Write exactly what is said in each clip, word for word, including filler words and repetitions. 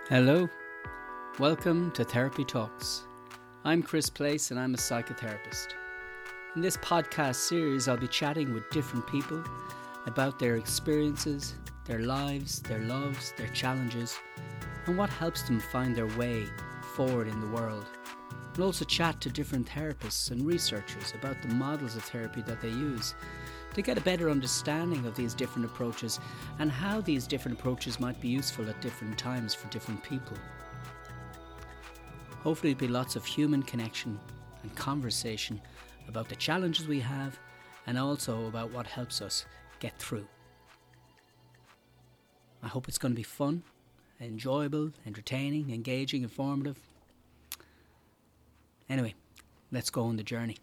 Hello, welcome to Therapy Talks. I'm Chris Place and I'm a psychotherapist. In this podcast series, I'll be chatting with different people about their experiences, their lives, their loves, their challenges, and what helps them find their way forward in the world. I'll also chat to different therapists and researchers about the models of therapy that they use to get a better understanding of these different approaches and how these different approaches might be useful at different times for different people. Hopefully there'll be lots of human connection and conversation about the challenges we have and also about what helps us get through. I hope it's going to be fun, enjoyable, entertaining, engaging, informative. Anyway, let's go on the journey.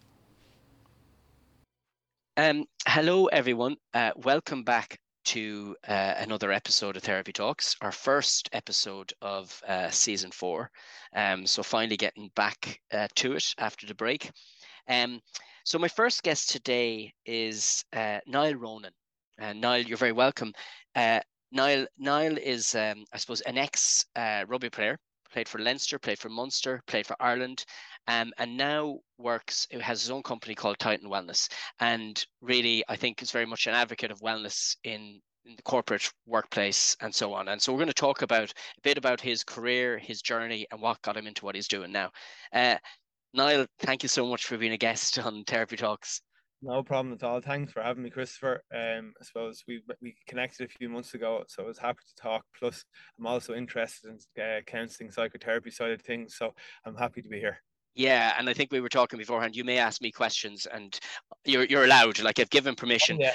Um, hello, everyone. Uh, welcome back to uh, another episode of Therapy Talks, our first episode of uh, season four. Um, so finally getting back uh, to it after the break. Um, so my first guest today is uh, Niall Ronan. Uh, Niall, you're very welcome. Uh, Niall, Niall is, um, I suppose, an ex uh, rugby player. Played for Leinster, played for Munster, played for Ireland, um, and now works, has his own company called Titan Wellness. And really, I think is very much an advocate of wellness in, in the corporate workplace and so on. And so we're going to talk about a bit about his career, his journey, and what got him into what he's doing now. Uh, Niall, thank you so much for being a guest on Therapy Talks. No problem at all. Thanks for having me, Christopher. Um, I suppose we we connected a few months ago, so I was happy to talk. Plus, I'm also interested in uh, counselling, psychotherapy side of things, so I'm happy to be here. Yeah, and I think we were talking beforehand. You may ask me questions, and you're you're allowed. Like I've given permission, oh, yeah.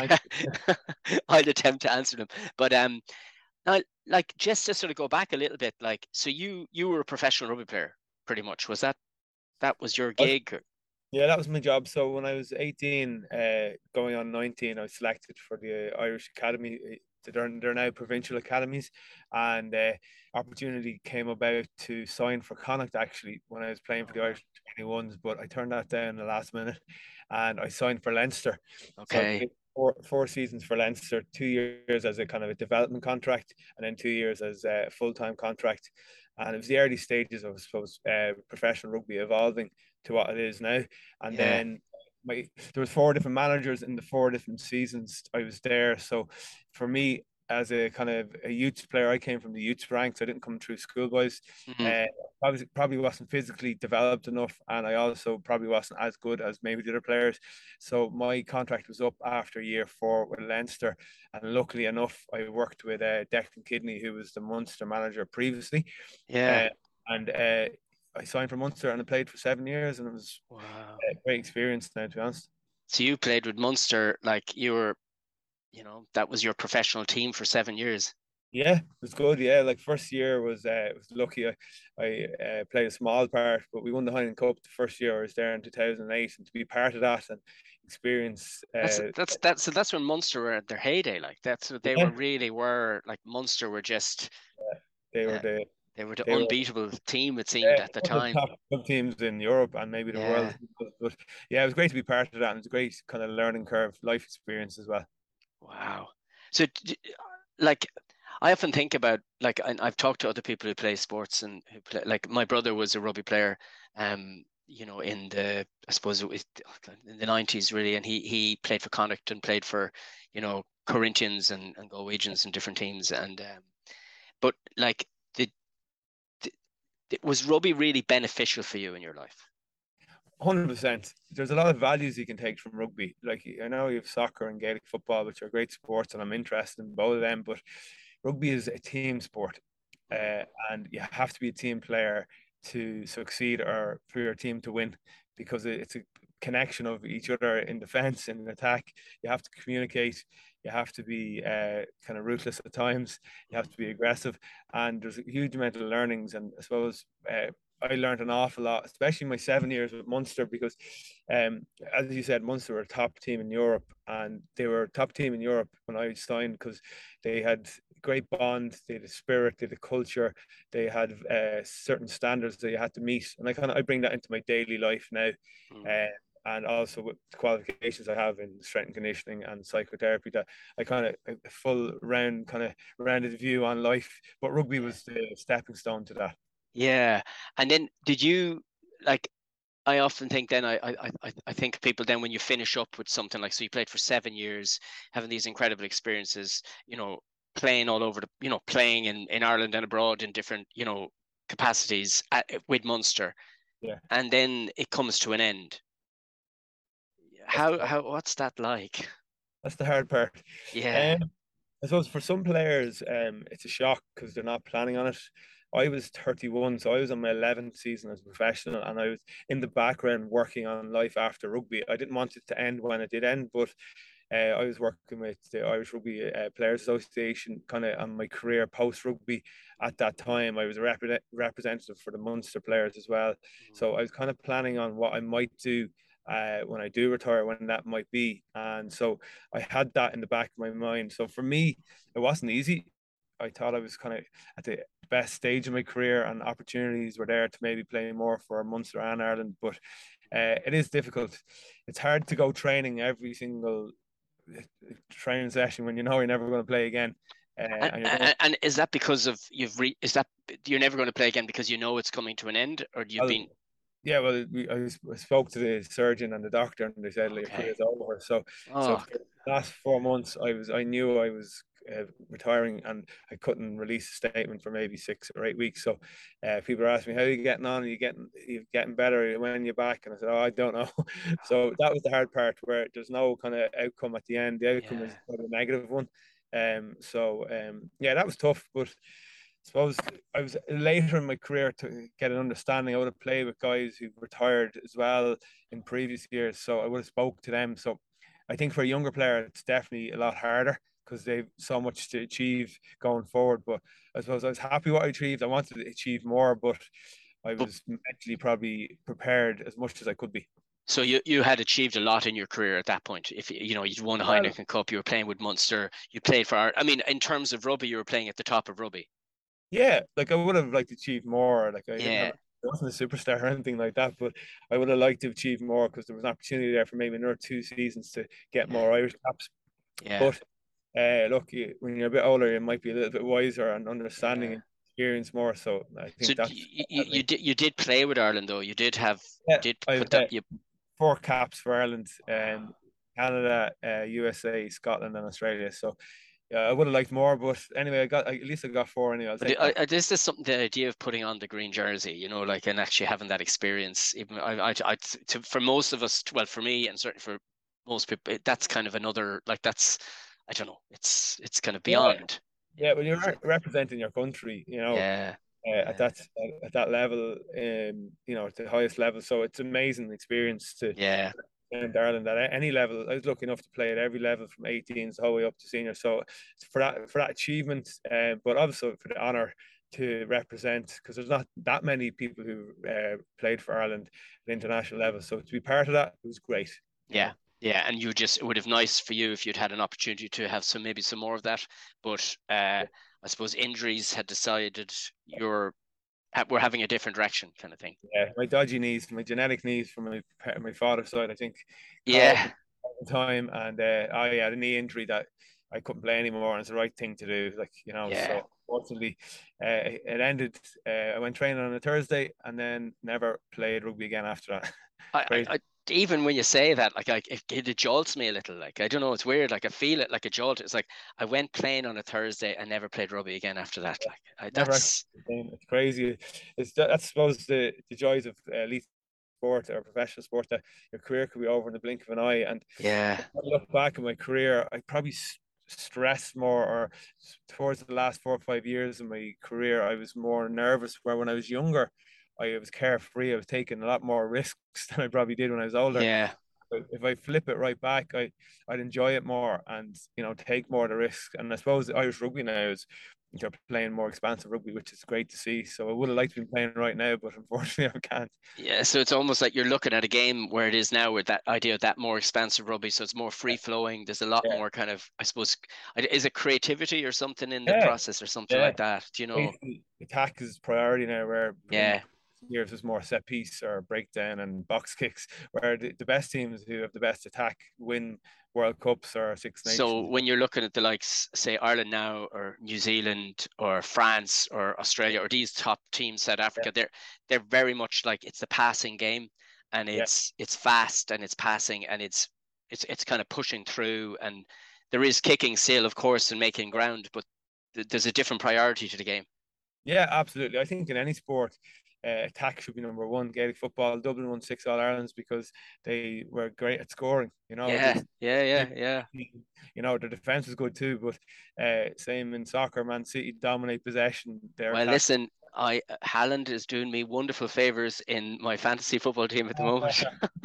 and I'll attempt to answer them. But um, now, like just to sort of go back a little bit, like so you you were a professional rugby player, pretty much. Was that that was your gig? Or? Yeah, that was my job. So when I was eighteen, uh, going on nineteen, I was selected for the Irish Academy. They're, they're now provincial academies, and uh, opportunity came about to sign for Connacht actually when I was playing for the Irish twenty-ones, but I turned that down in the last minute, and I signed for Leinster. Okay. So four, four seasons for Leinster, two years as a kind of a development contract, and then two years as a full-time contract. And it was the early stages of, I suppose, uh, professional rugby evolving to what it is now. And yeah. then my, there was four different managers in the four different seasons I was there. So for me, as a kind of a youth player, I came from the youth ranks. I didn't come through schoolboys. Mm-hmm. Uh, probably, probably wasn't physically developed enough, and I also probably wasn't as good as maybe the other players. So my contract was up after year four with Leinster, and luckily enough, I worked with uh, Declan Kidney, who was the Munster manager previously. Yeah, uh, and uh, I signed for Munster and I played for seven years, and it was wow. a great experience now, to be honest. So you played with Munster, like you were, you know, that was your professional team for seven years. Yeah, it was good. Yeah, like first year was uh, was lucky. I, I uh, played a small part, but we won the Heineken Cup the first year I was there in two thousand eight, and to be part of that and experience. Uh, that's that's that's so that's when Munster were at their heyday. Like that's what they yeah. were really were. Like Munster were just. Yeah, they were uh, the. They were the they unbeatable were, team, it seemed, yeah, at the time. The top teams in Europe and maybe the yeah. world. But yeah, it was great to be part of that. And it was a great kind of learning curve, life experience as well. Wow. So, like, I often think about, like, I've talked to other people who play sports and who play, like, my brother was a rugby player, um, you know, in the, I suppose, it was in the nineties, really. And he he played for Connacht and played for, you know, Corinthians and, and Galwegians and different teams. And, um, but, like, was rugby really beneficial for you in your life? one hundred percent. There's a lot of values you can take from rugby. Like, I know you have soccer and Gaelic football, which are great sports, and I'm interested in both of them, but rugby is a team sport, uh, and you have to be a team player to succeed or for your team to win, because it's a connection of each other in defense and in attack. You have to communicate. You have to be uh, kind of ruthless at times. You have to be aggressive, and there's a huge amount of learnings. And I suppose uh, I learned an awful lot, especially my seven years with Munster, because, um, as you said, Munster were a top team in Europe, and they were a top team in Europe when I signed because they had great bond, they had a spirit, they had a culture, they had uh, certain standards that you had to meet, and I kind of I bring that into my daily life now. Mm. Uh, and also with the qualifications I have in strength and conditioning and psychotherapy, that I kind of a full round kind of rounded view on life. But rugby was the stepping stone to that. Yeah. And then did you like? I often think then I I I I think people then when you finish up with something like, so you played for seven years, having these incredible experiences, you know, playing all over the, you know, playing in in Ireland and abroad in different, you know, capacities at, with Munster, Yeah, and then it comes to an end. that's How the, how what's that like? that's the hard part. Yeah. Um, I suppose for some players, um, it's a shock because they're not planning on it. I was thirty-one, so I was on my eleventh season as a professional, and I was in the background working on life after rugby. I didn't want it to end when it did end, but uh, I was working with the Irish Rugby uh, Players Association kind of on my career post rugby. At that time, I was a rep- representative for the Munster players as well. So I was kind of planning on what I might do uh, when I do retire, when that might be. And so I had that in the back of my mind. So for me, it wasn't easy. I thought I was kind of at the best stage of my career, and opportunities were there to maybe play more for Munster and Ireland. But uh, it is difficult. It's hard to go training every single training session when you know you're never going to play again. Uh, And, and you're going, and and is that because of you've re is that you're never going to play again because you know it's coming to an end, or you've well, been yeah, well, we, I, I spoke to the surgeon and the doctor, and they said like, your okay? career's over. So, so Oh, for the last four months, I was, I knew I was uh, retiring, and I couldn't release a statement for maybe six or eight weeks. So, uh, people are asking me, "How are you getting on? Are you getting, are you getting better? When you're back?" And I said, "Oh, I don't know." So that was the hard part, where there's no kind of outcome at the end. The outcome yeah. is probably a negative one. Um, so um, yeah, that was tough, but I suppose I was later in my career to get an understanding. I would have played with guys who've retired as well in previous years, so I would have spoke to them. So I think for a younger player, it's definitely a lot harder because they've so much to achieve going forward. But I suppose I was happy what I achieved. I wanted to achieve more, but I But was mentally probably prepared as much as I could be. so you you had achieved a lot in your career at that point. If you know you'd won a Well, Heineken Cup, you were playing with Munster, you played for our, I mean, in terms of rugby, you were playing at the top of rugby. yeah, like I would have liked to achieve more. Like I didn't have, Yeah, I wasn't a superstar or anything like that, but I would have liked to achieve more because there was an opportunity there for maybe another two seasons to get yeah, more Irish caps. yeah, But uh, look, you, when you're a bit older, you might be a little bit wiser and understanding yeah. and experience more. So I So think that's you, you you definitely, did you did play with Ireland though. You did have you yeah. did I've put that uh, you. four caps for Ireland, Wow. um, Canada, uh, U S A, Scotland, and Australia. So yeah, I would have liked more, but anyway, I got at least I got four anyway. I'll But take I, that. I, this is something, the idea of putting on the green jersey, you know, like, and actually having that experience. Even I, I, I to, for most of us, well, for me, and certainly for most people, it, that's kind of another, like, that's, I don't know, it's it's kind of Yeah, beyond. yeah. When you're It's a, representing your country, you know, yeah, uh, at yeah, that at that level, um, you know, at the highest level. So it's an amazing experience to yeah, in Ireland at any level. I was lucky enough to play at every level from eighteens all the way up to senior. So for that for that achievement, uh, but also for the honour to represent, because there's not that many people who uh, played for Ireland at international level. So to be part of that, it was great. You yeah, know. yeah. And you just, it would have nice for you if you'd had an opportunity to have some, maybe some more of that. But uh, I suppose injuries had decided you're, we're having a different direction kind of thing. Yeah, my dodgy knees, my genetic knees from my my father's side, I think, caused Yeah, it at the time, and uh, I had a knee injury that I couldn't play anymore, and it's the right thing to do. Like you know, yeah. so fortunately, uh, it ended. Uh, I went training on a Thursday, and then never played rugby again after that. I, I, Crazy. I even when you say that, like, I, it, it jolts me a little. Like, I don't know, it's weird. Like, I feel it like a jolt. It's like I went playing on a Thursday and never played rugby again after that. Like, I, Never actually. that's It's crazy. It's that's I suppose the the joys of uh, elite sport or professional sport, that your career could be over in the blink of an eye. And yeah, if I look back at my career, I probably stressed more, or towards the last four or five years of my career, I was more nervous. Where when I was younger, I was carefree. I was taking a lot more risks than I probably did when I was older. yeah. But if I flip it right back, I I'd enjoy it more, and you know take more of the risk. And I suppose Irish rugby now is they're playing more expansive rugby, which is great to see. So I would have liked to be playing right now, but unfortunately I can't. Yeah, so it's almost like you're looking at a game where it is now with that idea of that more expansive rugby. So it's more free flowing. There's a lot Yeah, more kind of, I suppose, is it creativity or something in the yeah, process or something yeah. like that? Do you know? Basically, attack is priority now. Where in Yeah, years was more set piece or breakdown and box kicks, where the, the best teams who have the best attack win World Cups or Six So Nations. when you're looking at the likes, say Ireland now, or New Zealand, or France, or Australia, or these top teams, South Yeah, Africa, they're they're very much like it's the passing game, and yeah, it's it's fast and it's passing and it's it's it's kind of pushing through, and there is kicking still, of course, and making ground, but th- there's a different priority to the game. yeah, absolutely. I think in any sport, uh, attack should be number one. Gaelic football, Dublin won six All Irelands because they were great at scoring. You know, Yeah, this, yeah, yeah, yeah. you know, their defense is good too. But uh, same in soccer, Man City dominate possession. Their Well, attack. listen, I Haaland is doing me wonderful favors in my fantasy football team at the moment.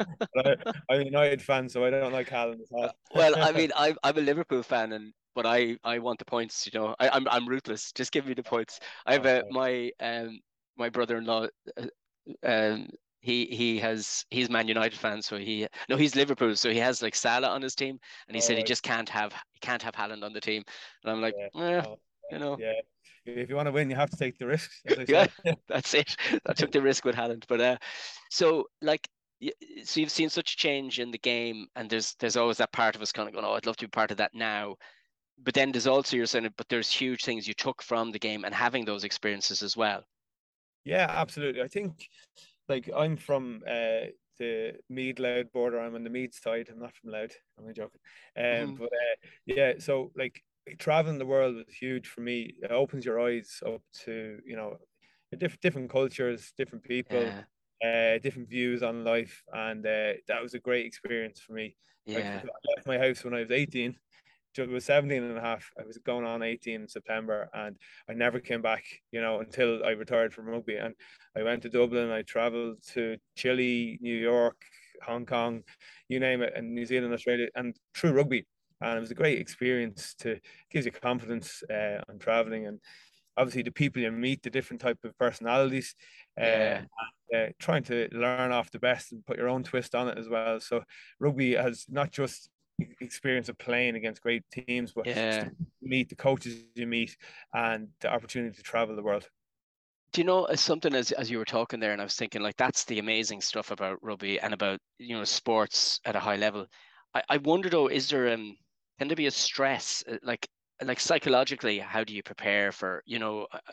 I, I'm a United fan, so I don't like Haaland Uh, at well, I all. mean, I'm I'm a Liverpool fan, and but I I want the points. You know, I, I'm I'm ruthless. Just give me the points. I have a my um my brother-in-law. Uh, um, he he has he's Man United fan, so he no he's Liverpool, so he has like Salah on his team, and he All said he right. just can't have he can't have Haaland on the team, and I'm like, Yeah. eh, Oh, you know, yeah. If you want to win, you have to take the risks, as I yeah, say. that's it. I took the risk with Haaland, but uh, so like. So you've seen such a change in the game, and there's there's always that part of us kind of going, "Oh, I'd love to be part of that now." But then there's also you're saying, but there's huge things you took from the game and having those experiences as well. Yeah, absolutely. I think like I'm from uh the Mead Loud border. I'm on the Mead side. I'm not from Loud. I'm only joking. Um, Mm-hmm. but uh, yeah, so like traveling the world was huge for me. It opens your eyes up to, you know, diff different cultures, different people, Yeah, uh, different views on life, and uh, that was a great experience for me. Like yeah. I left my house when I was eighteen. It was seventeen and a half. I was going on eighteen in September, and I never came back, you know, until I retired from rugby. And I went to Dublin, I traveled to Chile, New York, Hong Kong, you name it, and New Zealand, Australia, and through rugby. And it was a great experience to gives you confidence uh, on traveling, and obviously the people you meet, the different type of personalities, uh, Yeah. uh, trying to learn off the best and put your own twist on it as well. So rugby has not just experience of playing against great teams, but just Yeah. to meet the coaches you meet and the opportunity to travel the world. Do you know as something as as you were talking there, and I was thinking like that's the amazing stuff about rugby and about you know sports at a high level. I, I wonder though, is there um can there be a stress uh, like like psychologically? How do you prepare for you know? uh,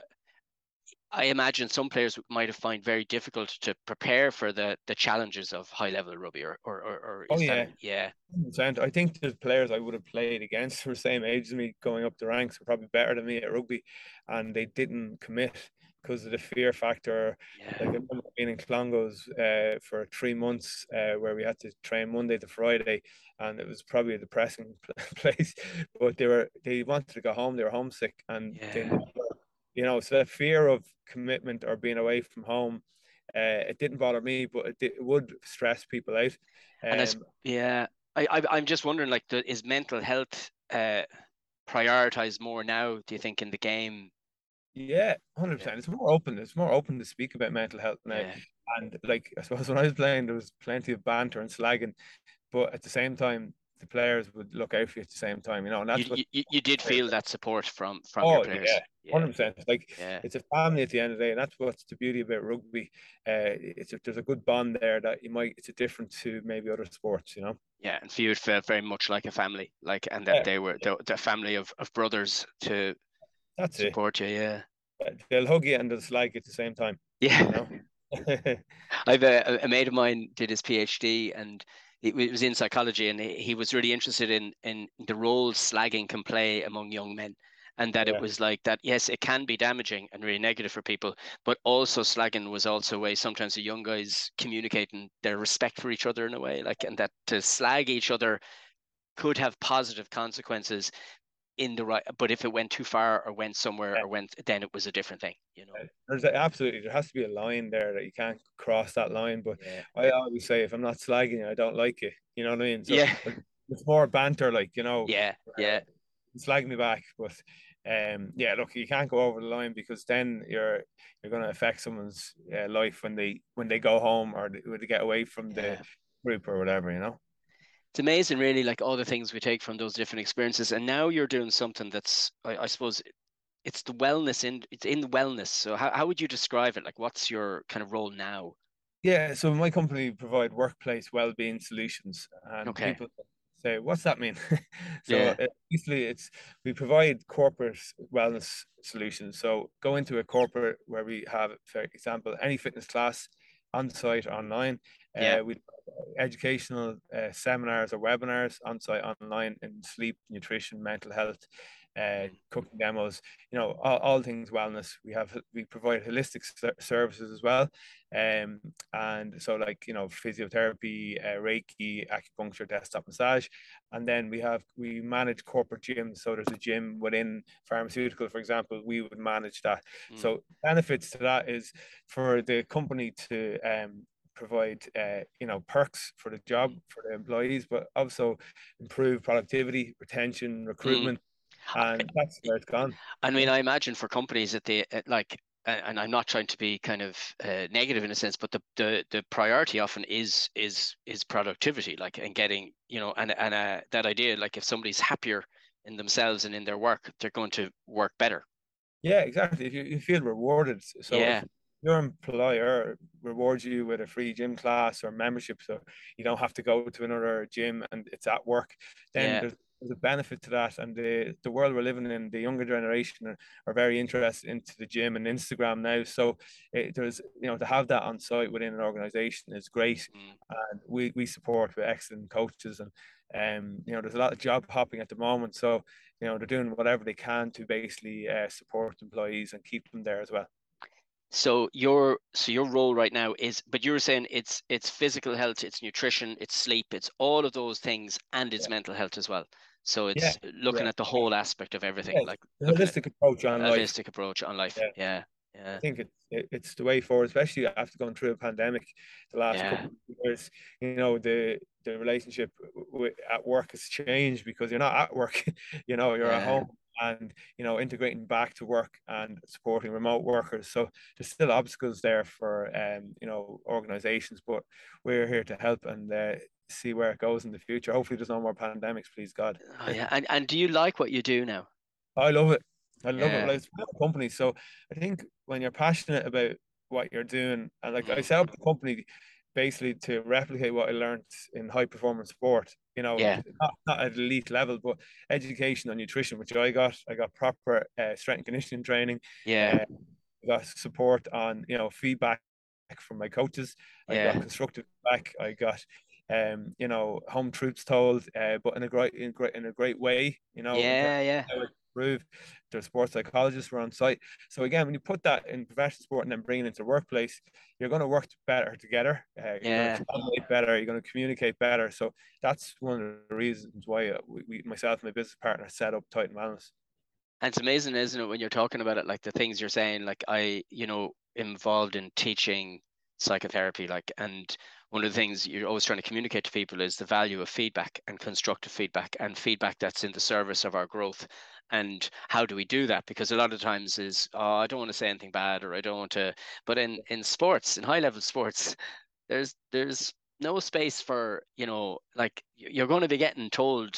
I imagine some players might have find very difficult to prepare for the the challenges of high level rugby, or or or, or Oh is that yeah, a, yeah one hundred percent. I think the players I would have played against who were the same age as me going up the ranks were probably better than me at rugby, and they didn't commit because of the fear factor. Like yeah. I remember being in Clongowes uh, for three months uh, where we had to train Monday to Friday, and it was probably a depressing place. But they were they wanted to go home. They were homesick, and they Yeah. never, you know, so that fear of commitment or being away from home, uh, it didn't bother me, but it, did, it would stress people out. And as Um, yeah, I, I I'm just wondering like the, is mental health uh prioritized more now, do you think, in the game? Yeah, Yeah, one hundred percent. It's more open. It's more open to speak about mental health now. yeah. And like, I suppose when I was playing, there was plenty of banter and slagging, but at the same time, the players would look out for you at the same time, you know, and You that's what. you you did feel that support from from your Oh yeah, players. Yeah, one hundred percent. Like yeah, it's a family at the end of the day, and that's what's the beauty about rugby. Uh, it's a, there's a good bond there that you might. It's a different to maybe other sports, you know. yeah. And for you, it felt very much like a family, like, and that Yeah, they were the, the family of of brothers to that's it. support you. Yeah, They'll hug you and they'll slag you at the same time, yeah. you know. I've a, a mate of mine did his PhD, and it was in psychology, and he, he was really interested in in the role slagging can play among young men, and that it Yeah. was like that. Yes, it can be damaging and really negative for people, but also slagging was also a way sometimes the young guys communicating their respect for each other in a way, like, and that to slag each other could have positive consequences in the right, but if it went too far or went somewhere or went, then it was a different thing, you know. There's a, absolutely there has to be a line there that you can't cross that line. But Yeah, I always say if I'm not slagging you, I don't like you. You know what I mean? So yeah, it's more banter, like you know, yeah, uh, yeah. slag me back. But um, yeah, look, you can't go over the line because then you're you're going to affect someone's uh, life when they when they go home or they, when they get away from the Yeah. group or whatever. You know? It's amazing, really, like all the things we take from those different experiences. And now you're doing something that's, I, I suppose, it's the wellness in it's in the wellness. So how, how would you describe it? Like, what's your kind of role now? Yeah, so my company provide workplace well-being solutions, and Okay. people say, "What's that mean?" So Yeah. uh, basically, it's we provide corporate wellness solutions. So go into a corporate where we have, for example, any fitness class on site, online. Yeah. Uh, we educational uh, seminars or webinars on site, online, in sleep, nutrition, mental health, uh, Mm. cooking demos. You know, all, all things wellness. We have we provide holistic services as well. Um, and so like, you know, physiotherapy, uh, Reiki, acupuncture, desktop massage. And then we have, we manage corporate gyms. So there's a gym within pharmaceutical, for example, we would manage that. Mm. So benefits to that is for the company to um, provide, uh, you know, perks for the job for the employees, but also improve productivity, retention, Mm. recruitment. And that's where it's gone. I mean, Yeah. I imagine for companies that they uh, like, and I'm not trying to be kind of uh, negative in a sense, but the, the the priority often is is is productivity, like, and getting, you know, and and uh, that idea, like, if somebody's happier in themselves and in their work, they're going to work better. Yeah, exactly. If you, you feel rewarded, so if Yeah. your employer rewards you with a free gym class or membership, so you don't have to go to another gym and it's at work, then Yeah. there's, there's a benefit to that. And the the world we're living in, the younger generation are, are very interested into the gym and Instagram now. So it, there's, you know, to have that on site within an organization is great, Mm. and we we support with excellent coaches. And um, you know, there's a lot of job hopping at the moment, so you know they're doing whatever they can to basically uh, support employees and keep them there as well. So your so your role right now is, but you were saying it's it's physical health, it's nutrition, it's sleep, it's all of those things, and it's Yeah, mental health as well. So yeah, it's looking yeah. at the whole aspect of everything, Yeah. like The looking at holistic approach on a life. holistic approach on life. Yeah, Yeah, I yeah, think it's it, it's the way forward, especially after going through a pandemic the last yeah, couple of years. You know, the the relationship with, at work has changed because you're not at work. You know, you're at yeah. home, and you know, integrating back to work and supporting remote workers. So there's still obstacles there for um you know organizations, but we're here to help and uh, see where it goes in the future. Hopefully, there's no more pandemics, please God. Oh yeah. And and do you like what you do now? I love it. I love it. Yeah. Like, it's a company. So I think when you're passionate about what you're doing, and like I Mm. set up the company basically to replicate what I learned in high performance sport, you know, Yeah. not, not at elite level, but education on nutrition, which I got. I got proper uh, strength and conditioning training. Yeah. Uh, I got support on, you know, feedback from my coaches. I got Yeah. constructive feedback. I got um, you know, home truths told, uh, but in a great, in great, in a great way, you know, in terms Yeah. Yeah. of how it improve. The sports psychologists were on site. So again, when you put that in professional sport and then bring it into the workplace, you're going to work better together. Uh, you're going Yeah. to collaborate better. You're going to communicate better. So that's one of the reasons why uh, we, we, myself and my business partner, set up Titan Wellness. And it's amazing, isn't it, when you're talking about it, like the things you're saying, like I, you know, involved in teaching psychotherapy, like, and one of the things you're always trying to communicate to people is the value of feedback and constructive feedback and feedback that's in the service of our growth. And how do we do that? Because a lot of times is, oh, I don't want to say anything bad, or I don't want to, but in, in sports, in high level sports, there's, there's no space for, you know, like you're going to be getting told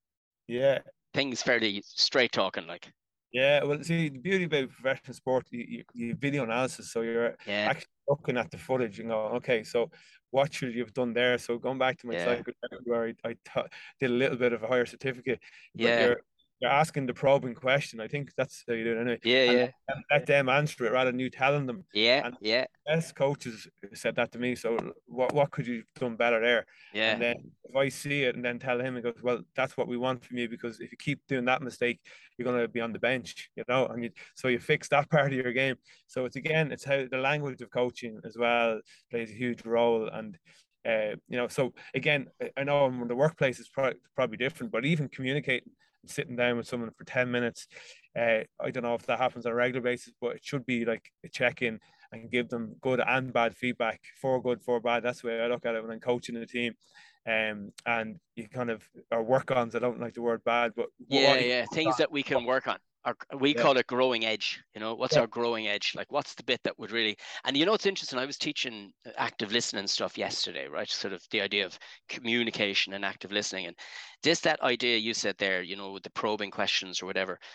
Yeah, things fairly straight talking, like, yeah, well, see, the beauty about professional sport, you, you, you video analysis, so you're yeah. actually looking at the footage and going, okay, so what should you have done there? So going back to my Yeah, cycle where I, I t- did a little bit of a higher certificate, but yeah, you're you're asking the probing question. I think that's how you do it anyway, yeah, and yeah, let, let them answer it rather than you telling them. yeah, And yeah, best coaches said that to me. So what what could you have done better there? And yeah, then if I see it and then tell him, and goes, well, that's what we want from you, because if you keep doing that mistake, you're going to be on the bench, you know. And you, so you fix that part of your game. So it's again, it's how the language of coaching as well plays a huge role. And uh, you know, so again, I know in the workplace is pro- probably different, but even communicating and sitting down with someone for ten minutes, uh, I don't know if that happens on a regular basis, but it should be like a check-in and give them good and bad feedback, for good, for bad. That's the way I look at it when I'm coaching the team. Um, and you kind of, or work ons, I don't like the word bad, but what, yeah, what you yeah. Things that we can work on. Our, we yeah, call it growing edge. You know, what's yeah, our growing edge? Like, what's the bit that would really? And you know, it's interesting. I was teaching active listening stuff yesterday, right? Sort of the idea of communication and active listening, and this that idea you said there. You know, with the probing questions or whatever.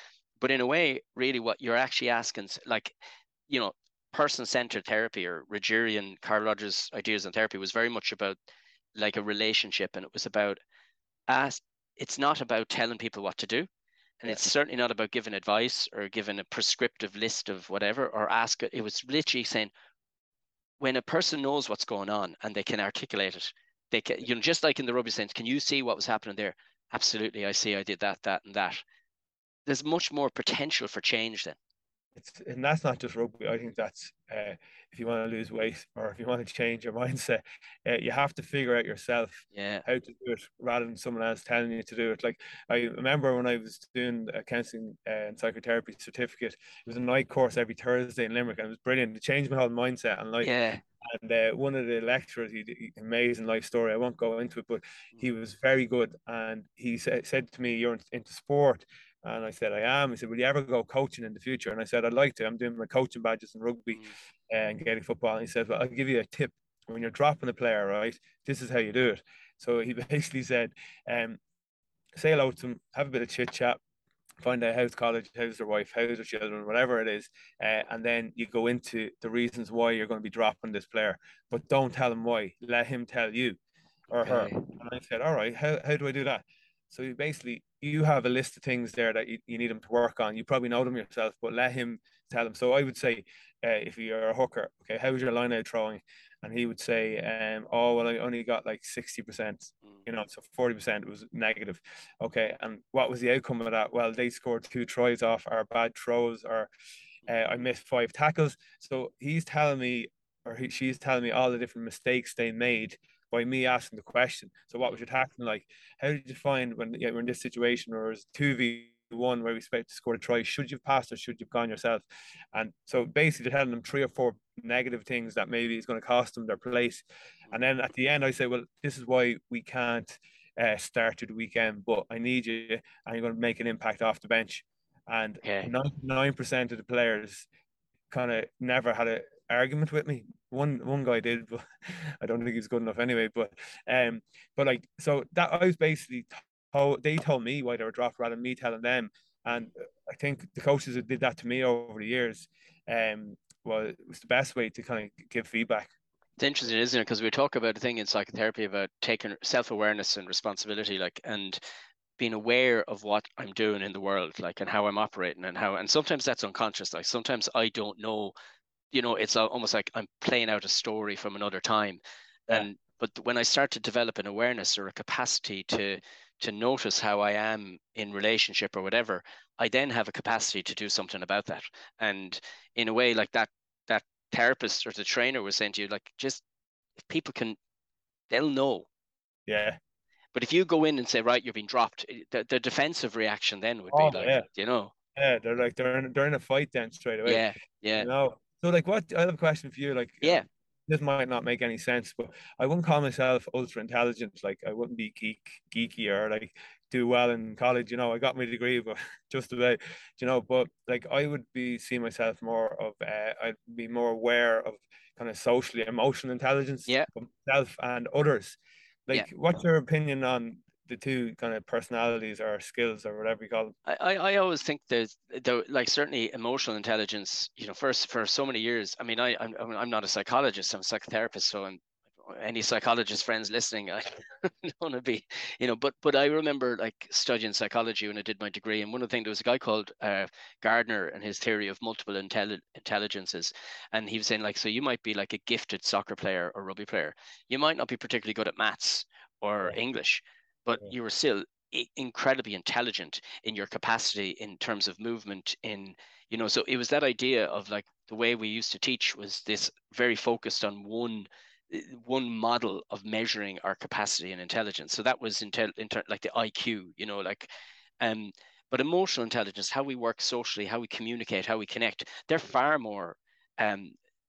But in a way, really what you're actually asking, like, you know, person-centered therapy, or Rogerian, Carl Rogers' ideas on therapy, was very much about like a relationship. And it was about, ask, it's not about telling people what to do. And Yeah. it's certainly not about giving advice or giving a prescriptive list of whatever, or ask it. It was literally saying, when a person knows what's going on and they can articulate it, they can, you know, just like in the rugby sense, can you see what was happening there? Absolutely, I see, I did that, that, and that. There's much more potential for change then. It's, and that's not just rugby. I think that's uh, if you want to lose weight or if you want to change your mindset, uh, you have to figure out yourself Yeah. how to do it rather than someone else telling you to do it. Like I remember when I was doing a counselling uh, and psychotherapy certificate, it was a night course every Thursday in Limerick, and it was brilliant. It changed my whole mindset. And like, yeah. And uh, one of the lecturers, he, he amazing life story. I won't go into it, but he was very good. And he said, said to me, "You're into sport." And I said, "I am." He said, "Will you ever go coaching in the future?" And I said, "I'd like to. I'm doing my coaching badges in rugby Mm. and Gaelic football." And he said, "Well, I'll give you a tip. When you're dropping a player, right, this is how you do it." So he basically said, um, say hello to him, have a bit of chit chat, find out how's college, how's their wife, how's their children, whatever it is, uh, and then you go into the reasons why you're going to be dropping this player, but don't tell him why. Let him tell you or her. Okay. And I said, "All right, how how do I do that?" So you basically you have a list of things there that you, you need him to work on. You probably know them yourself, but let him tell them. So I would say, uh, if you're a hooker, okay, how's your line out throwing? And he would say, um, "Oh, well, I only got like sixty percent." You know, so forty percent was negative. Okay, and what was the outcome of that? Well, they scored two tries off our bad throws, or uh, I missed five tackles. So he's telling me, or he, she's telling me all the different mistakes they made by me asking the question. So what was your tackling like? How did you find when yeah, we're in this situation, or is two v one where we expect to score a try? Should you've passed or should you've gone yourself? And so basically telling them three or four negative things that maybe is going to cost them their place. And then at the end, I say, well, this is why we can't uh, start to the weekend, but I need you, and you're going to make an impact off the bench. And ninety-nine percent of the players kind of never had an argument with me. One one guy did, but I don't think he's good enough anyway. But um, but like so that I was basically told, they told me why they were dropped rather than me telling them. And I think the coaches that did that to me over the years, um, well, it was the best way to kind of give feedback. It's interesting, isn't it? Because we talk about a thing in psychotherapy about taking self-awareness and responsibility, like, and being aware of what I'm doing in the world, like, and how I'm operating and how, and sometimes that's unconscious. Like sometimes I don't know, you know, it's almost like I'm playing out a story from another time. Yeah. And, but when I start to develop an awareness or a capacity to, to notice how I am in relationship or whatever, I then have a capacity to do something about that. And in a way like that, that therapist or the trainer was saying to you, like, just if people can, they'll know. Yeah. But if you go in and say, right, you're being dropped, the, the defensive reaction then would Oh, be like, yeah. you know. Yeah, they're like they're in, they're in a fight then straight away. Yeah, yeah. You know. So like, what I have a question for you. Like, yeah, um, this might not make any sense, but I wouldn't call myself ultra intelligent. Like, I wouldn't be geek geeky or like do well in college. You know, I got my degree, but just about. You know, but like I would be see myself more of. Uh, I'd be more aware of kind of socially emotional intelligence yeah, of myself and others. yeah. Like, what's your opinion on the two kind of personalities or skills or whatever you call them? I, I, I always think there's there, like certainly emotional intelligence, you know, first for so many years. I mean, I, I'm, I'm not a psychologist, I'm a psychotherapist. So I'm, any psychologist friends listening, I don't want to be, you know, but but I remember like studying psychology when I did my degree, and one of the things, there was a guy called uh, Gardner and his theory of multiple intelli- intelligences, and he was saying like, so you might be like a gifted soccer player or rugby player, you might not be particularly good at maths or Yeah. English, but Yeah. you were still i- incredibly intelligent in your capacity in terms of movement in, you know, so it was that idea of like the way we used to teach was this very focused on one one model of measuring our capacity and intelligence. So that was intel, inter, like the I Q, you know, like, um, but emotional intelligence, how we work socially, how we communicate, how we connect, they're far more, um,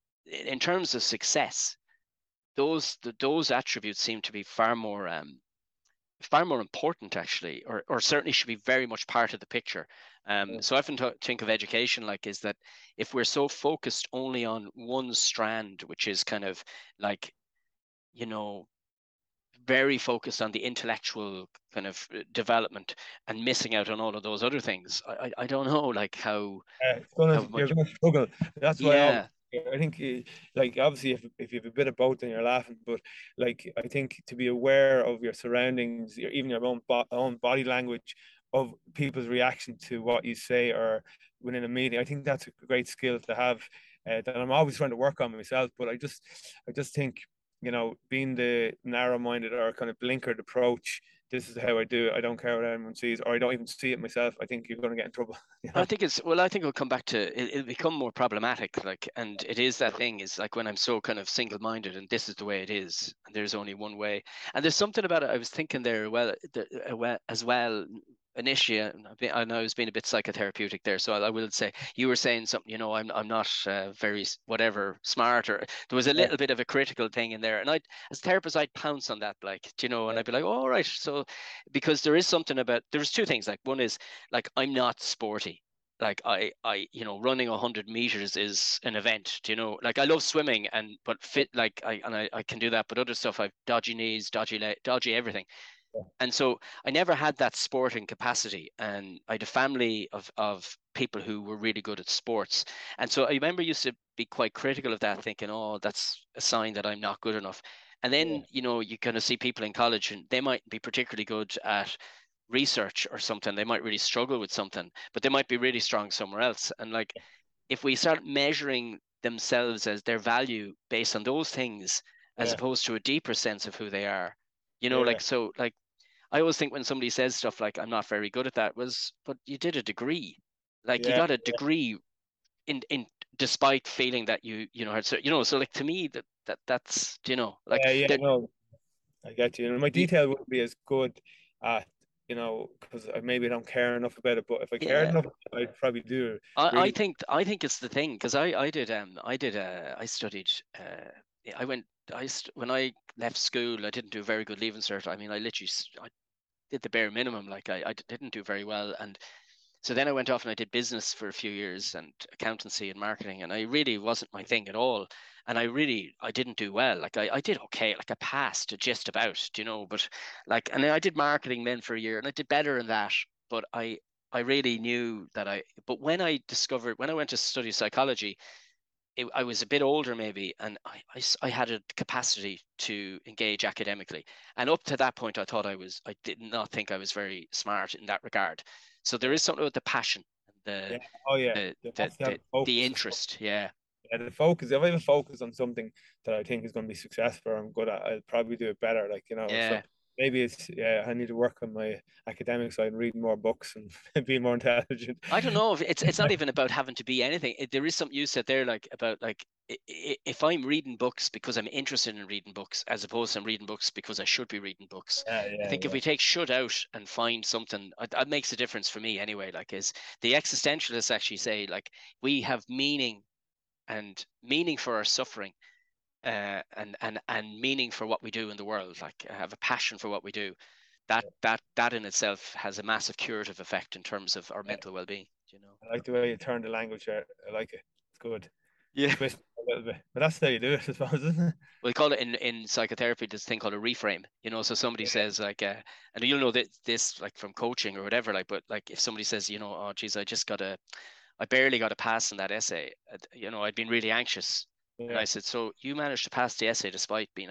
in terms of success. Those the, those attributes seem to be far more, um, far more important actually, or or certainly should be very much part of the picture. Um, so I often t- think of education like is that if we're so focused only on one strand, which is kind of like, you know, very focused on the intellectual kind of development and missing out on all of those other things. I I, I don't know like how Uh, it's gonna, how you're much. gonna struggle. That's why I always, Yeah, I think, uh, like, obviously, if if you have a bit of both, then you're laughing. But like, I think to be aware of your surroundings, your, even your own bo own body language, of people's reaction to what you say or within a meeting, I think that's a great skill to have. Uh, that I'm always trying to work on myself. But I just, I just think, you know, being the narrow-minded or kind of blinkered approach. This is how I do it. I don't care what anyone sees, or I don't even see it myself. I think you're going to get in trouble. You I know? think it's well. I think it'll come back to it, it'll become more problematic. Like, and it is that thing is like when I'm so kind of single-minded, and this is the way it is, and there's only one way. And there's something about it. I was thinking there, well, there, uh, well as well. Initially, and I've been- I know I was being a bit psychotherapeutic there, so I, I will say you were saying something. You know, I'm I'm not uh, very s- whatever smart, or there was a Yeah, little bit of a critical thing in there, and I, as a therapist, I'd pounce on that, like, do you know, and yeah, I'd be like, oh, all right, so because there is something about there's two things. Like one is like I'm not sporty, like I, I, you know, running a hundred meters is an event. Do you know? Like I love swimming and but fit like I and I, I can do that. But other stuff, I've dodgy knees, dodgy leg, dodgy everything. yeah, And so I never had that sporting capacity. And I had a family of of people who were really good at sports. And so I remember I used to be quite critical of that, thinking, oh, that's a sign that I'm not good enough. And yeah, then, you know, you kind of see people in college and they might be particularly good at research or something. They might really struggle with something, but they might be really strong somewhere else. And like if we start measuring themselves as their value based on those things, as yeah, opposed to a deeper sense of who they are, you know, yeah, like so like I always think when somebody says stuff like I'm not very good at that was, but you did a degree. Like you yeah, got a degree in in despite feeling that you you know had so you know so like to me that that that's you know like yeah, yeah. that. No, I get you. And my y- detail wouldn't be as good at, you know, because I maybe don't care enough about it. But if I cared Yeah, enough, I'd probably do I, I really. think I think it's the thing because I I did um I did uh I studied uh I went I st when I left school I didn't do a very good leaving cert. I mean I literally s- I did the bare minimum, like I I didn't do very well. And so then I went off and I did business for a few years and accountancy and marketing, and I really wasn't my thing at all. And I really I didn't do well. Like I, I did okay, like I passed just about, you know, but like and then I did marketing then for a year and I did better in that. But I I really knew that I but when I discovered when I went to study psychology, it, I was a bit older maybe, and I, I, I had a capacity to engage academically. And up to that point, I thought I was, I did not think I was very smart in that regard. So there Yeah, is something with the passion, the yeah. Oh yeah, the you the have to have the, a the focus as well. interest. Yeah. Yeah, the focus. If I have a focus on something that I think is going to be successful, or I'm good at, I'll probably do it better. Like, you know, so Yeah. maybe it's, yeah, I need to work on my academic side and read more books and be more intelligent. I don't know if it's it's not even about having to be anything. It, there is something you said there, like about like if I'm reading books because I'm interested in reading books, as opposed to I'm reading books because I should be reading books. Yeah, I yeah, think if yeah, we take should out and find something, that makes a difference for me anyway. Like, is the existentialists actually say like we have meaning and meaning for our suffering, uh, and and and meaning for what we do in the world. Like, have a passion for what we do. That that that in itself has a massive curative effect in terms of our yeah. mental well-being. You know. I like the way you turn the language out. I like it. It's good. Yeah. Twist it a little bit, but that's how you do it, I suppose, isn't it? We call it in, in psychotherapy this thing called a reframe. You know, so somebody Yeah, says like, uh, and you'll know that this like from coaching or whatever. Like, but like if somebody says, you know, oh geez, I just got a, I barely got a pass in that essay. uh, You know, I'd been really anxious, and I yeah. said, so you managed to pass the essay despite being,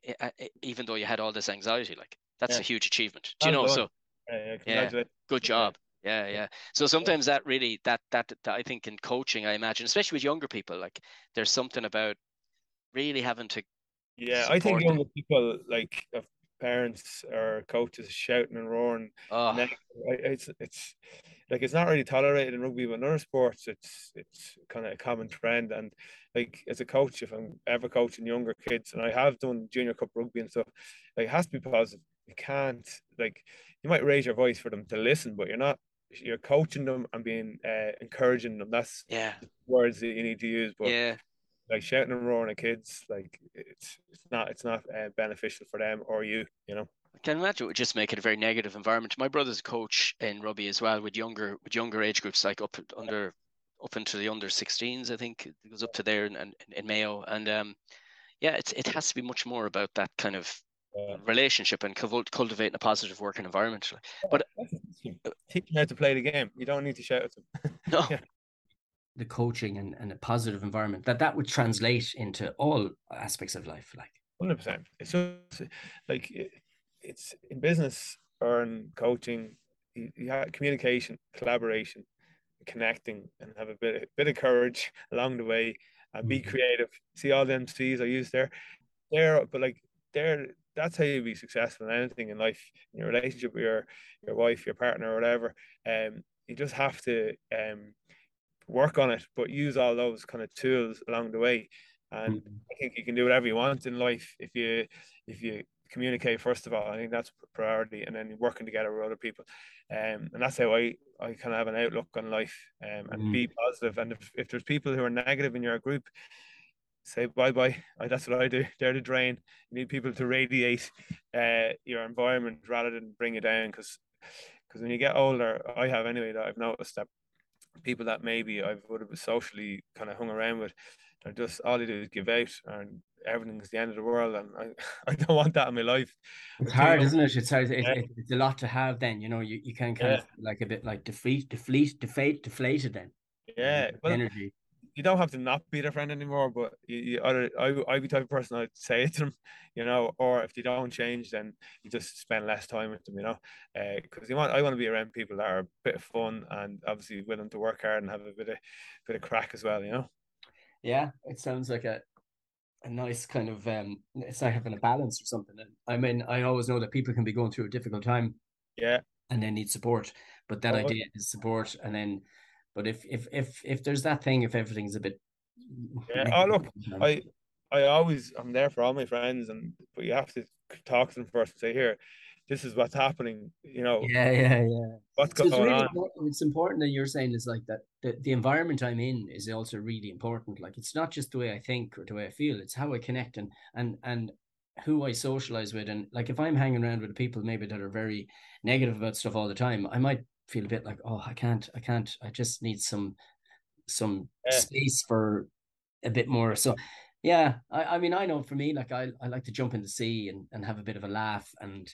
even though you had all this anxiety. Like, that's a Yeah. huge achievement. Do you Well know? done. So Yeah, yeah, yeah, congratulations. good Yeah, job. Yeah, yeah, yeah. So yeah. sometimes that really that that, that I think in coaching, I imagine, especially with younger people, like there's something about really having to Yeah, I think support them. younger people, like, of parents or coaches shouting and roaring, Oh, and it's it's like it's not really tolerated in rugby, but in other sports, it's it's kind of a common trend. And like as a coach, if I'm ever coaching younger kids, and I have done junior cup rugby and stuff, like it has to be positive. You can't, like, you might raise your voice for them to listen, but you're not. You're coaching them and being uh, encouraging them. That's yeah, the words that you need to use. But yeah. like shouting and roaring at kids, like it's it's not it's not uh, beneficial for them or you, you know. I can imagine it would just make it a very negative environment. My brother's a coach in rugby as well, with younger with younger age groups, like up under up into the under sixteens. I think it goes up to there in, in, in Mayo, and um, yeah, it's it has to be much more about that kind of Yeah. relationship and cult- cultivating a positive working environment. But teach them how to play the game. You don't need to shout at them. no, Yeah. The coaching and, and a positive environment that that would translate into all aspects of life. Like one hundred percent. It's just like it, it's in business or in coaching. You, you have communication, collaboration, connecting, and have a bit a bit of courage along the way, and be mm-hmm. creative. See all the M Cs I use there, there, but like there. That's how you be successful in anything in life, in your relationship with your your wife, your partner, or whatever. Um, you just have to um work on it, but use all those kind of tools along the way. And Mm-hmm. I think you can do whatever you want in life if you if you communicate first of all. I think that's priority, and then working together with other people. Um, and that's how I I kind of have an outlook on life, um, and mm-hmm. be positive. And if, if there's people who are negative in your group, say bye bye. That's what I do. They're the drain. You need people to radiate uh, your environment rather than bring you down. Because because when you get older, I have anyway, that I've noticed that people that maybe I would have socially kind of hung around with, they're just all they do is give out, and everything's the end of the world. And I, I don't want that in my life. It's I'm too hard, young. isn't it? It's hard. It, Yeah. it, it's a lot to have. Then you know you, you can kind Yeah. of like a bit like defeat, deflate, deflate, deflated. Then Yeah, well, energy. You don't have to not be their friend anymore, but you, you either, I, I'd be the type of person I'd say it to them, you know, or if they don't change, then you just spend less time with them, you know, because uh, you want, I want to be around people that are a bit of fun and obviously willing to work hard and have a bit of, bit of crack as well, you know. Yeah, it sounds like a a nice kind of um it's like having a balance or something. And I mean, I always know that people can be going through a difficult time, yeah, and they need support, but that oh, idea is support. And then but if if if if there's that thing, if everything's a bit yeah. Oh, look, I I always I'm there for all my friends, and but you have to talk to them first and say, here, this is what's happening, you know, yeah yeah yeah what's so it's going really on. important. It's important that you're saying is like that the, the environment I'm in is also really important. Like it's not just the way I think or the way I feel, it's how I connect and and and who I socialize with. And like if I'm hanging around with people maybe that are very negative about stuff all the time, I might feel a bit like, oh, I can't I can't I just need some some Yeah. space for a bit more. So yeah, I, I mean, I know for me, like I, I like to jump in the sea and, and have a bit of a laugh, and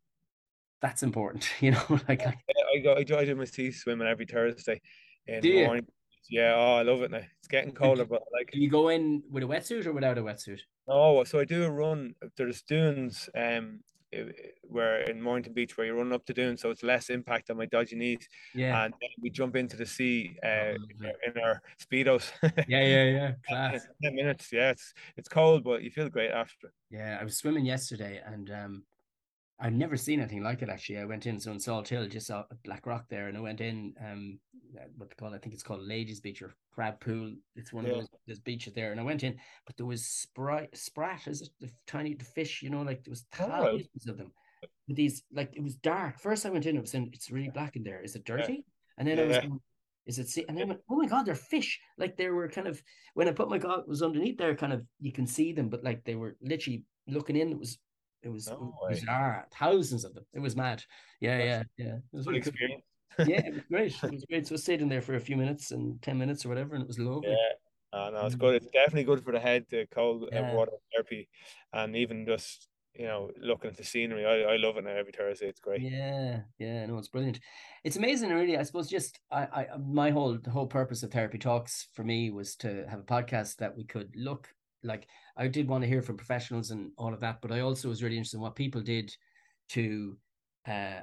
that's important, you know. Like, I, I go, I do, I do my sea swimming every Thursday in do the you? morning. Yeah, oh, I love it now. It's getting colder, but I like Do it. you go in with a wetsuit or without a wetsuit? Oh, so I do a run. There's dunes, um, where in Mornington Beach where you run up the dunes, so it's less impact on my dodgy knees. Yeah. And then we jump into the sea uh, Oh, in our speedos. yeah, yeah, yeah. Class. Ten minutes. Yeah, it's it's cold, but you feel great after. Yeah, I was swimming yesterday, and um, I've never seen anything like it actually. I went in so in Salt Hill, just saw Black Rock there, and I went in um what they call I think it's called Ladies Beach or Crab Pool. It's one of Yeah. those there's beaches there, and I went in, but there was sprat sprat is it the tiny the fish, you know, like there was All right. thousands of them. With these like it was dark. First I went in, it was in it's really black in there. Is it dirty? And then I was Yeah. going, is it see? And then I went, oh my god, they're fish. Like they were kind of when I put my goggles underneath there, kind of you can see them, but like they were literally looking in. It was it was No way. bizarre. Thousands of them. It was mad. Yeah, yeah, That's yeah. It was good really cool. experience. Yeah, it was great. It was great. So I stayed in there for a few minutes and ten minutes or whatever, and it was Yeah. lovely. Uh, no, it's Mm. good. It's definitely good for the head, the cold uh, Yeah, water therapy, and even just you know looking at the scenery. I, I love it now every Thursday. It's great. yeah, yeah. No, it's brilliant. It's amazing, really. I suppose just I, I, my whole the whole purpose of Therapy Talks for me was to have a podcast that we could look like. I did want to hear from professionals and all of that, but I also was really interested in what people did to, uh,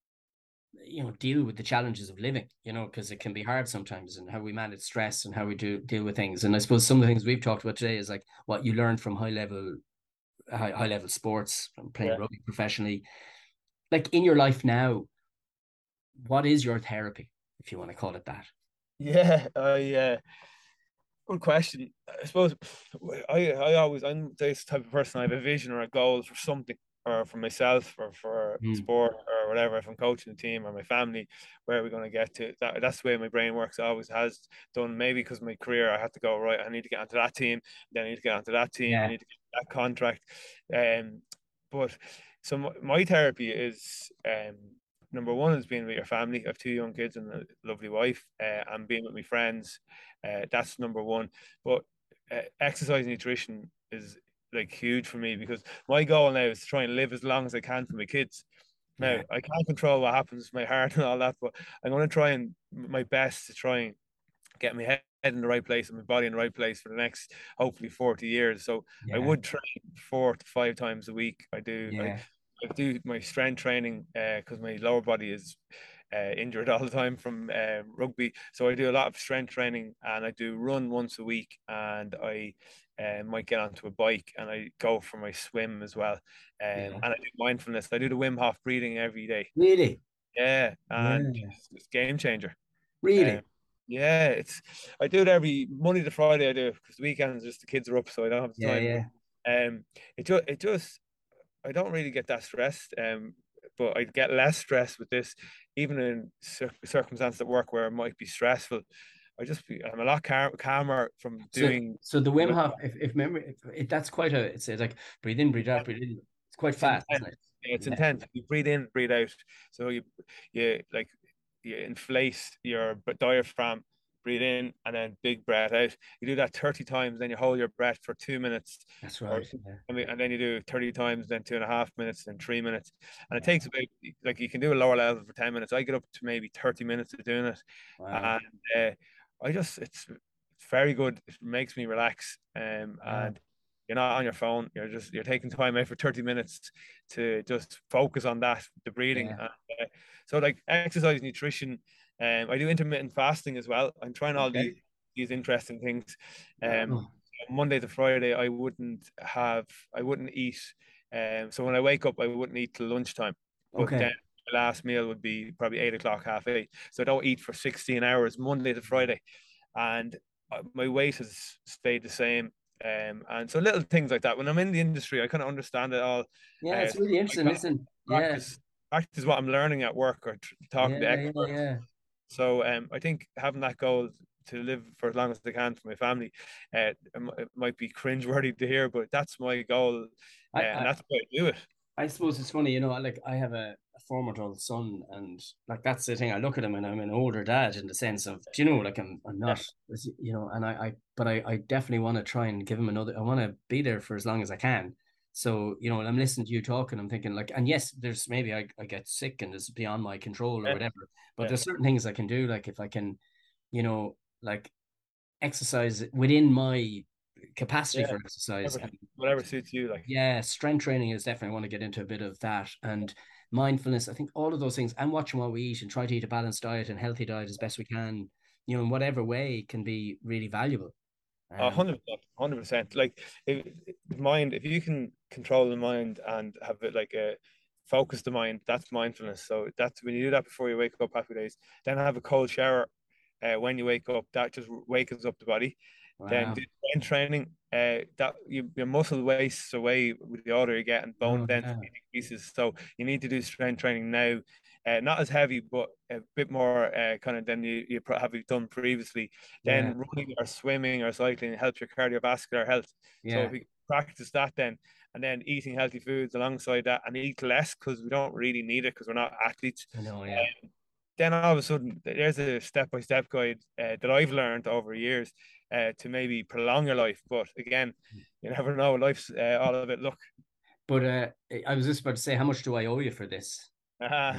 you know, deal with the challenges of living. You know, because it can be hard sometimes, and how we manage stress and how we do deal with things. And I suppose some of the things we've talked about today is like what you learn from high level high, high level sports, from playing Yeah. rugby professionally. Like in your life now, what is your therapy, if you want to call it that? Yeah. I uh, good question. I suppose I I always I'm this type of person. I have a vision or a goal for something, or for myself, or for Mm. sport, or whatever. If I'm coaching a team or my family, where are we going to get to? That that's the way my brain works. It always has done. Maybe because my career, I had to go right. I need to get onto that team. Then I need to get onto that team. I Yeah. need to get that contract. Um, but so my, my therapy is um number one is being with your family. I have two young kids and a lovely wife, uh, and being with my friends. Uh, that's number one. But uh, exercise and nutrition is like huge for me, because my goal now is to try and live as long as I can for my kids. Now, Yeah. I can't control what happens with my heart and all that, but I'm going to try and my best to try and get my head in the right place and my body in the right place for the next hopefully forty years. So I Yeah. would train four to five times a week. I do I, Yeah. I do my strength training because uh, my lower body is uh, injured all the time from uh, rugby. So I do a lot of strength training, and I do run once a week, and I uh, might get onto a bike and I go for my swim as well. Um, Yeah. and I do mindfulness. I do the Wim Hof breathing every day. Really? Yeah, and Yeah. it's, it's game changer. Um, Really? yeah, it's I do it every Monday to Friday. I do because the weekends just the kids are up, so I don't have the Yeah. time. Yeah. But um, it just it just I don't really get that stressed. Um, but I get less stress with this, even in cir circumstances at work where it might be stressful. I just be, I'm a lot cal calmer from So, doing. so the Wim Hof, if, if memory, if, it, that's quite a, it's, it's like breathe in, breathe out, breathe in. It's quite It's fast, intense. isn't it? Yeah, it's Yeah. intense. You breathe in, breathe out. So you, you like, you inflate your diaphragm, breathe in, and then big breath out. You do that thirty times, then you hold your breath for two minutes, That's or right. Yeah. and then you do thirty times, then two and a half minutes, then three minutes, and it Yeah. takes about like you can do a lower level for ten minutes. I get up to maybe thirty minutes of doing it, Wow. and uh, I just it's it's very good. It makes me relax, um, Wow. and you're not on your phone. You're just you're taking time out for thirty minutes to just focus on that, the breathing. Yeah. And, uh, so like exercise, nutrition. Um, I do intermittent fasting as well. I'm trying all these Okay. these interesting things. Um, Wow. Monday to Friday, I wouldn't have I wouldn't eat. Um, so when I wake up, I wouldn't eat till lunchtime. But then Okay. the last meal would be probably eight o'clock, half eight. So I don't eat for sixteen hours Monday to Friday, and uh, my weight has stayed the same. Um, and so little things like that. When I'm in the industry, I kind of understand it all. Yeah, Uh, it's really I interesting. got Listen. Yeah. practice practice what I'm learning at work or talking Yeah. to Yeah. experts. Yeah. So um, I think having that goal to live for as long as I can for my family, uh, it might be cringeworthy to hear, but that's my goal, uh, I, and I, that's why I do it. I suppose it's funny, you know, like I have a, a four-month-old son, and like that's the thing. I look at him, and I'm an older dad in the sense of, do you know, like I'm, I'm Yeah, not, you know, and I, I, but I, I definitely want to try and give him another. I want to be there for as long as I can. So, you know, and I'm listening to you talking, I'm thinking like, and yes, there's maybe I, I get sick and it's beyond my control or yeah, whatever, but yeah, there's certain things I can do, like if I can, you know, like exercise within my capacity yeah. for exercise. Whatever, And whatever suits you, like. yeah, strength training is definitely, I want to get into a bit of that, and mindfulness. I think all of those things, and watching what we eat and try to eat a balanced diet and healthy diet as best we can, you know, in whatever way can be really valuable. A Um, hundred percent, hundred percent. Like if, if mind, if you can control the mind and have it like a focus the mind, that's mindfulness. So that's when you do that before you wake up, happy days. Then have a cold shower uh, when you wake up. That just wakens up the body. Then wow. do strength training. Uh, that you, your muscle wastes away with the older you get, and bone Oh yeah. density increases. So you need to do strength training now. Uh, not as heavy, but a bit more uh, kind of than you, you have done previously. Yeah. Then running or swimming or cycling helps your cardiovascular health. So Yeah. if you practice that, then and then eating healthy foods alongside that, and eat less because we don't really need it because we're not athletes. I know. Yeah. Um, then all of a sudden, there's a step by step guide uh, that I've learned over years uh, to maybe prolong your life. But again, you never know. Life's uh, all of it. Look. But uh, I was just about to say, how much do I owe you for this? Uh,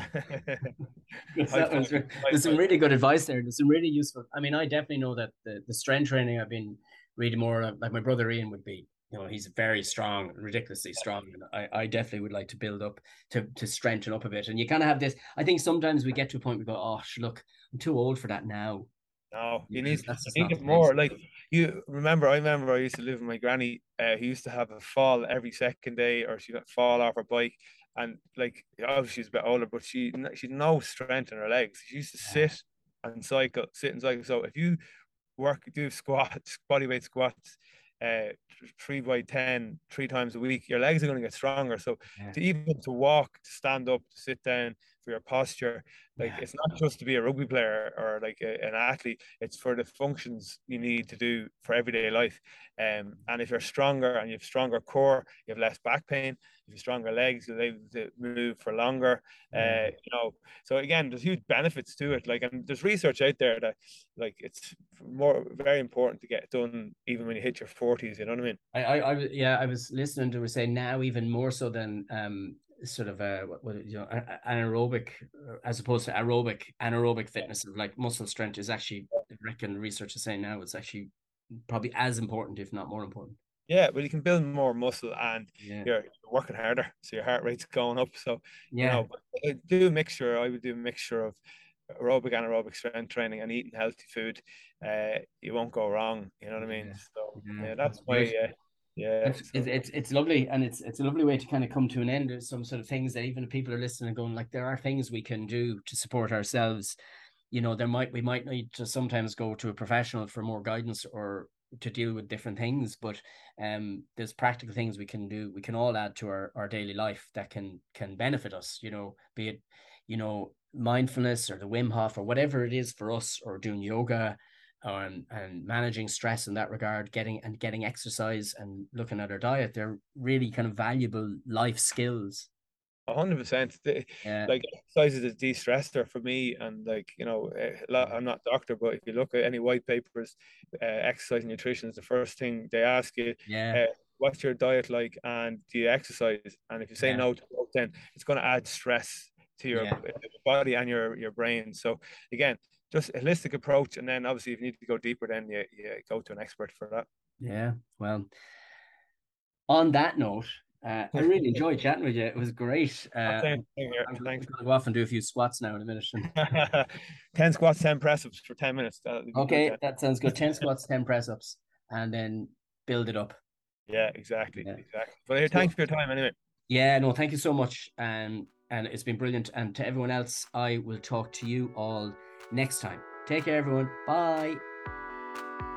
Because high that five, was re- high there's some five. really good advice there. There's some really useful. I mean, I definitely know that the, the strength training I've been reading more of, like my brother Ian would be. You know, he's very strong, ridiculously strong, and I, I definitely would like to build up to to strengthen up a bit. And you kind of have this. I think sometimes we get to a point we go, oh, look, I'm too old for that now. No, you need Because that's just you not need the it case. more. Like you remember, I remember I used to live with my granny. Uh, who used to have a fall every second day, or she'd fall off her bike, and like obviously she's a bit older, but she she'd no strength in her legs. She used to Yeah, sit and cycle, sit and cycle. So if you work, do squats, body weight squats, uh, three by ten, three times a week, your legs are going to get stronger. So yeah, to even to walk, to stand up, to sit down for your posture. Like Yeah. it's not just to be a rugby player or like a, an athlete. It's for the functions you need to do for everyday life. Um, and if you're stronger and you have stronger core, you have less back pain. If you have stronger legs, you're able to move for longer. Yeah. Uh, you know, so again, there's huge benefits to it. Like, and there's research out there that, like, it's more very important to get done even when you hit your forties. You know what I mean? I, I, I yeah, I was listening to her say now even more so than um sort of uh what, what you know anaerobic as opposed to aerobic anaerobic fitness of like muscle strength is actually, I reckon research is saying now it's actually probably as important, if not more important. Yeah, well, you can build more muscle and Yeah. you're working harder, so your heart rate's going up. So, you Yeah. know, I do a mixture. I would do a mixture of aerobic, anaerobic strength training and eating healthy food. Uh, you won't go wrong. You know what I mean? Yeah. So, Yeah. yeah, That's that's my, great. uh, yeah. It's, So, it's it's lovely, and it's it's a lovely way to kind of come to an end. There's some sort of things that even if people are listening and going like, there are things we can do to support ourselves. You know, there might we might need to sometimes go to a professional for more guidance or to deal with different things, but um, there's practical things we can do. We can all add to our, our daily life that can can benefit us. You know, be it, you know, mindfulness or the Wim Hof or whatever it is for us, or doing yoga, and and managing stress in that regard, getting and getting exercise and looking at our diet. They're really kind of valuable life skills. A hundred percent. Yeah. Like exercise is a de-stressor for me, and like you know, a lot, I'm not a doctor, but if you look at any white papers, uh, exercise and nutrition is the first thing they ask you. Yeah. Uh, what's your diet like, and do you exercise? And if you say Yeah. no to both, then it's going to add stress to your Yeah. body and your your brain. So again, just a holistic approach, and then obviously if you need to go deeper, then you, you go to an expert for that. Yeah. Well, on that note, uh, I really enjoyed chatting with you. It was great. Uh, Same thing here. I'm, I'm going Thanks. to go off and do a few squats now in a minute. ten squats, ten press ups for ten minutes. That'll be good Okay, then. that sounds good. ten squats, ten press ups, and then build it up. Yeah, exactly. Yeah. Exactly. But here, So, thanks for your time anyway. yeah, no, thank you so much. Um, and it's been brilliant. And to everyone else, I will talk to you all next time. Take care, everyone. Bye.